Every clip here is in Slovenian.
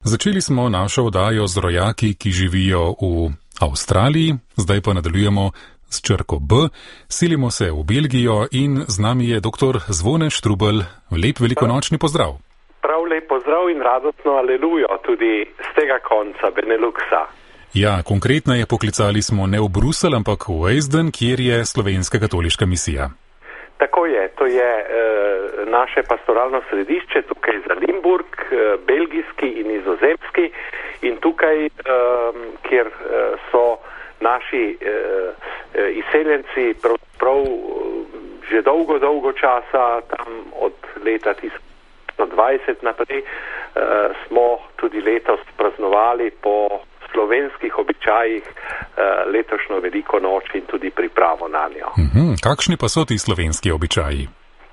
Začeli smo našo oddajo z rojaki, ki živijo v Avstraliji, zdaj pa nadaljujemo s črko B. Selimo se v Belgijo in z nami je dr. Zvone Štrubelj. Lep velikonočni pozdrav. Prav lep pozdrav in radostno alelujo tudi z tega konca Beneluxa. Ja, konkretneje poklicali smo ne v Bruselj, ampak v Ejsden, kjer je slovenska katoliška misija. Tako je, to je naše pastoralno središče, tukaj za Limburg, belgijski in nizozemski, in tukaj, kjer so naši izseljenci prav že dolgo časa, tam od leta 1920 naprej, smo tudi letos praznovali po slovenskih običajih letošnjo veliko noč in tudi pripravo na njo. Kakšni pa so ti slovenski običaji?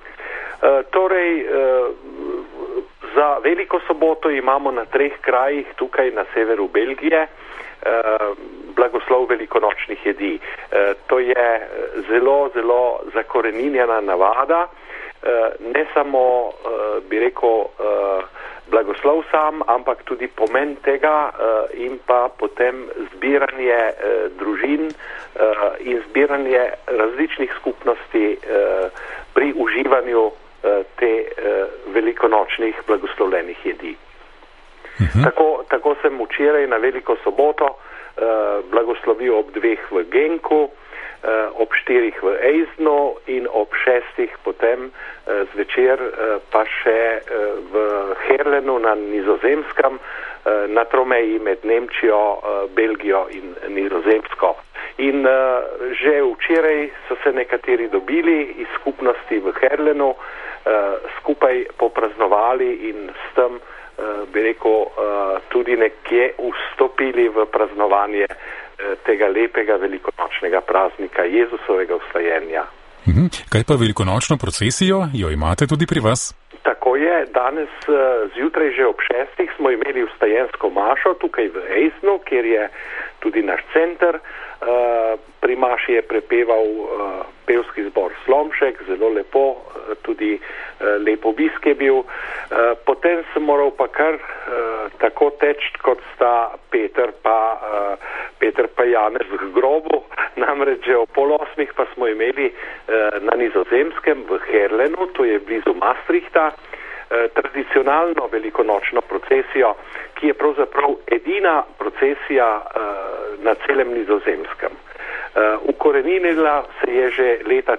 Torej, za veliko soboto imamo na 3 krajih tukaj na severu Belgije blagoslov velikonočnih jedi. To je zelo zakoreninjena navada, ne samo, bi rekel, blagoslov sam, ampak tudi pomen tega in pa potem zbiranje družin in zbiranje različnih skupnosti pri uživanju te velikonočnih blagoslovljenih jedi. Tako sem včeraj na veliko soboto blagoslovil ob 2 v Genku, ob 4 v Ejsdnu in ob 6 potem zvečer pa še v Herlenu na Nizozemskem, na tromeji med Nemčijo, Belgijo in Nizozemsko. In že včeraj so se nekateri dobili iz skupnosti v Herlenu, skupaj popraznovali in s tem, bi rekel, tudi nekje vstopili v praznovanje tega lepega velikonočnega praznika Jezusovega vstajenja. Kaj pa velikonočno procesijo? Jo imate tudi pri vas? Tako je, danes zjutraj že ob 6 smo imeli vstajensko mašo tukaj v Ejsdnu, kjer je tudi naš center. Pri maši je prepeval pevski zbor Slomšek, zelo lepo, tudi lep obisk je bil. Potem sem moral pa kar tako teči, kot sta Peter pa Janez k grobu, namreč že o 7:30 pa smo imeli na Nizozemskem v Herlenu, to je blizu Maastrichta, tradicionalno velikonočno procesijo, ki je pravzaprav edina procesija na celem Nizozemskem. Ukoreninila se je že leta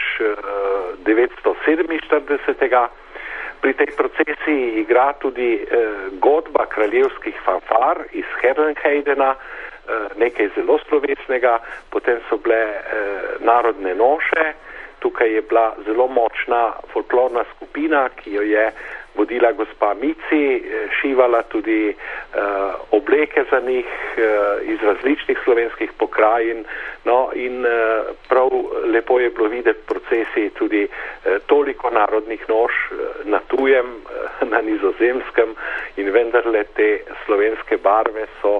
1947. Pri tej procesiji igra tudi godba kraljevskih fanfar iz Herlenheidena, nekaj zelo slovesnega, potem so bile narodne noše, tukaj je bila zelo močna folklorna skupina, ki jo je vodila gospa Mici, šivala tudi obleke za njih iz različnih slovenskih pokrajin, no in prav lepo je bilo videti v procesiji tudi toliko narodnih noš na tujem, na Nizozemskem, in vendarle te slovenske barve so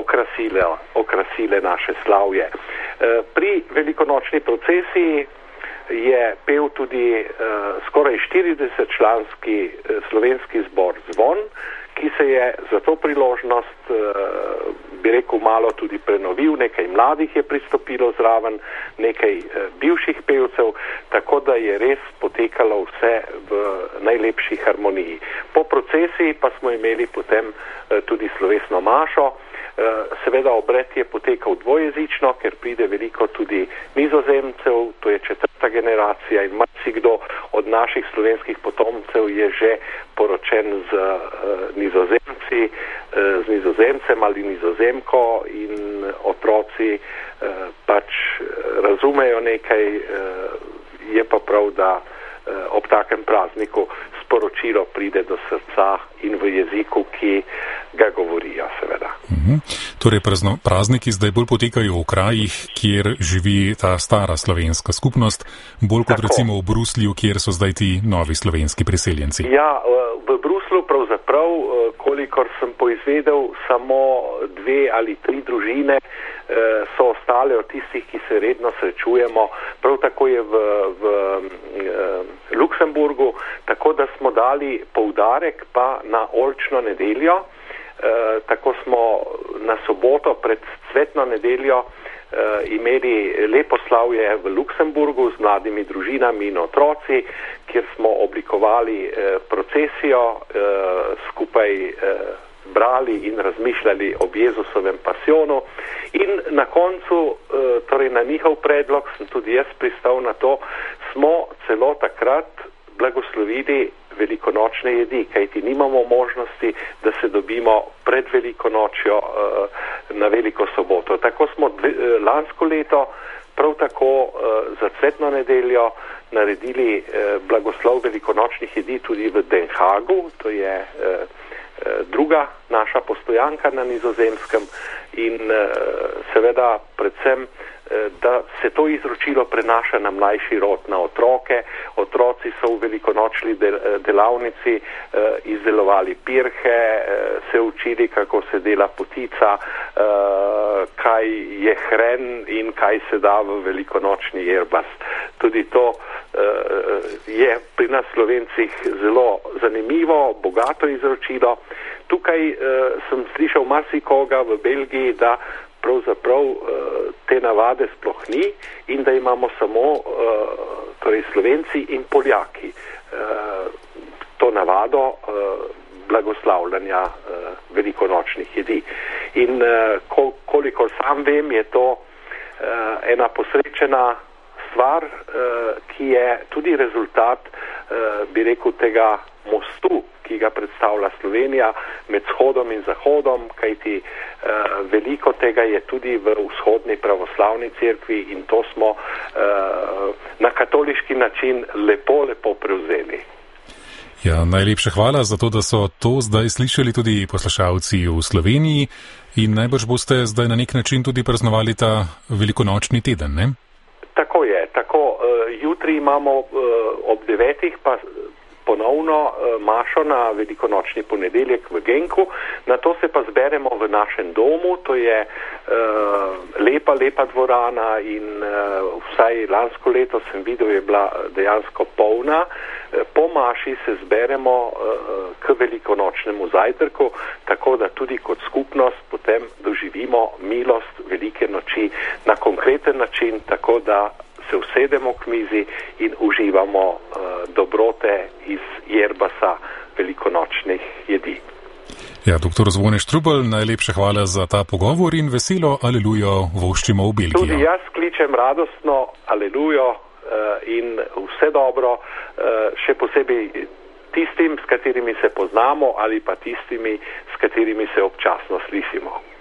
okrasile naše slavje. Pri velikonočni procesiji je pel tudi skoraj 40-članski slovenski zbor Zvon, ki se je za to priložnost, bi rekel, malo tudi prenovil, nekaj mladih je pristopilo zraven, nekaj bivših pevcev, tako da je res potekalo vse v najlepši harmoniji. Po procesiji pa smo imeli potem tudi slovesno mašo. Seveda obred je potekal dvojezično, ker pride veliko tudi Nizozemcev, to je 4. generacija in marsikdo od naših slovenskih potomcev je že poročen z Nizozemci, z Nizozemcem ali Nizozemko, in otroci pač razumejo nekaj, je pa prav, da ob takem prazniku sporočilo pride do srca in v jeziku, ki ga govorijo, seveda. Torej prazniki zdaj bolj potekajo v krajih, kjer živi ta stara slovenska skupnost, bolj kot recimo v Bruslju, kjer so zdaj ti novi slovenski priseljenci. Ja, v Bruslju pravzaprav, kolikor sem poizvedel, samo 2 ali 3 družine so ostale od tistih, ki se redno srečujemo. Prav tako je v Luksemburgu, tako da smo dali poudarek pa na oljčno nedeljo, Tako smo na soboto pred cvetno nedeljo imeli lepo slavje v Luksemburgu z mladimi družinami in otroci, kjer smo oblikovali procesijo, skupaj brali in razmišljali o Jezusovem pasionu in na koncu, torej na njihov predlog, sem tudi jaz pristal na to, smo celo takrat blagoslovili velikonočne jedi, kajti nimamo možnosti, da se dobimo pred velikonočjo na veliko soboto. Tako smo lansko leto prav tako za cvetno nedeljo naredili blagoslov velikonočnih jedi tudi v Den Haagu, to je druga naša postojanka na Nizozemskem in seveda predvsem, da se to izročilo prenaša na mlajši rod, na otroke. Otroci so v velikonočni delavnici izdelovali pirhe, se učili, kako se dela potica, kaj je hren in kaj se da v velikonočni jerbas. Tudi to je pri nas Slovencih zelo zanimivo, bogato izročilo. Tukaj sem slišal marsikoga v Belgiji, da pravzaprav te navade sploh ni in da imamo samo torej Slovenci in Poljaki to navado blagoslavljanja velikonočnih jedi. In kolikor sam vem, je to ena posrečena stvar, ki je tudi rezultat, bi rekel, tega mostu, ki ga predstavlja Slovenija med vzhodom in zahodom, kajti veliko tega je tudi v vzhodni pravoslavni cerkvi in to smo na katoliški način lepo prevzeli. Ja, najlepša hvala za to, da so to zdaj slišali tudi poslušalci v Sloveniji in najbrž boste zdaj na nek način tudi praznovali ta velikonočni teden, ne? Tako je, tako. Jutri imamo ob 9. pa ponovno mašo na velikonočni ponedeljek v Genku, na to se pa zberemo v našem domu, to je lepa dvorana in vsaj lansko leto sem videl, je bila dejansko polna. Po maši se zberemo k velikonočnemu zajtrku, tako da tudi kot skupnost potem doživimo milost velike noči na konkreten način, tako da se usedemo k mizi in uživamo dobrote iz jerbasa velikonočnih jedi. Ja, doktor Zvone Štrubelj, najlepša hvala za ta pogovor in veselo alelujo voščimo v Belgijo. Tudi jaz kličem radostno alelujo in vse dobro, še posebej tistim, s katerimi se poznamo ali pa tistimi, s katerimi se občasno slišimo.